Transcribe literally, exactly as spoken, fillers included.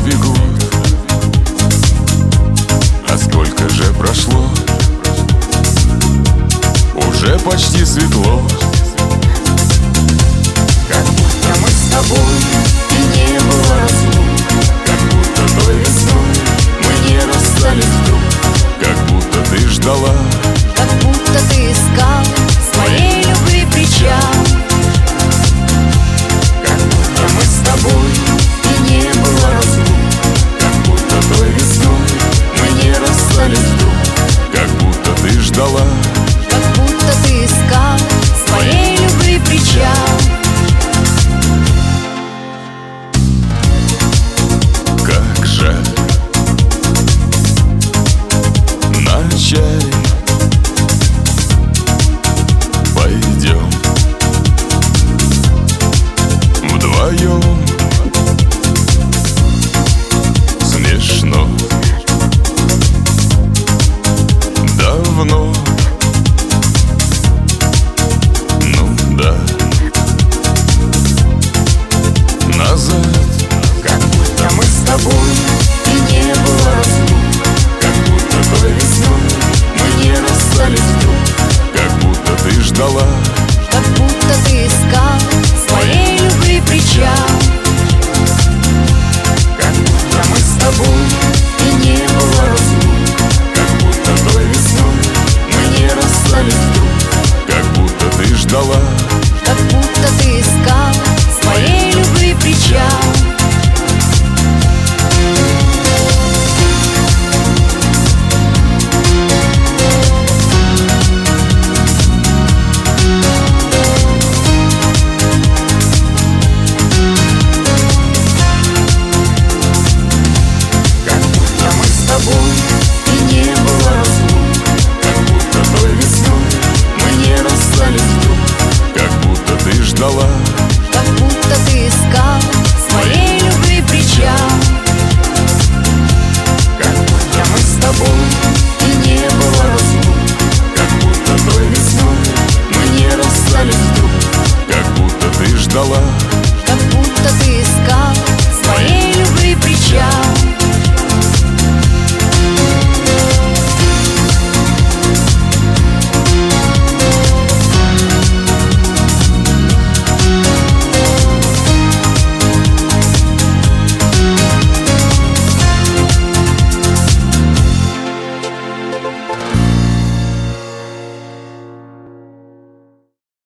бегут. А сколько же прошло? Уже почти светло. Как будто мы с тобой и не было разлук, Как будто той весной мы не расстались вдруг. Как будто ты ждала, Как будто ты искал своей любви причал. Как будто мы с тобой и не было разлук, как будто той весной мы не расстались вдруг. Как будто ты ждала, Как будто ты искал своей любви причал. как жаль. Начали, пойдем вдвоем. Смешно, давно, ну да, назад. Как будто мы с тобой и не было разлук, Как будто той весной мы не расстались вдруг. Как будто ты ждала, Как будто ты искал своей любви причал. Как будто мы с тобой и не было разлук, как будто той весной мы не расстались вдруг. Как будто ты ждала, Как будто ты искал своей любви причал.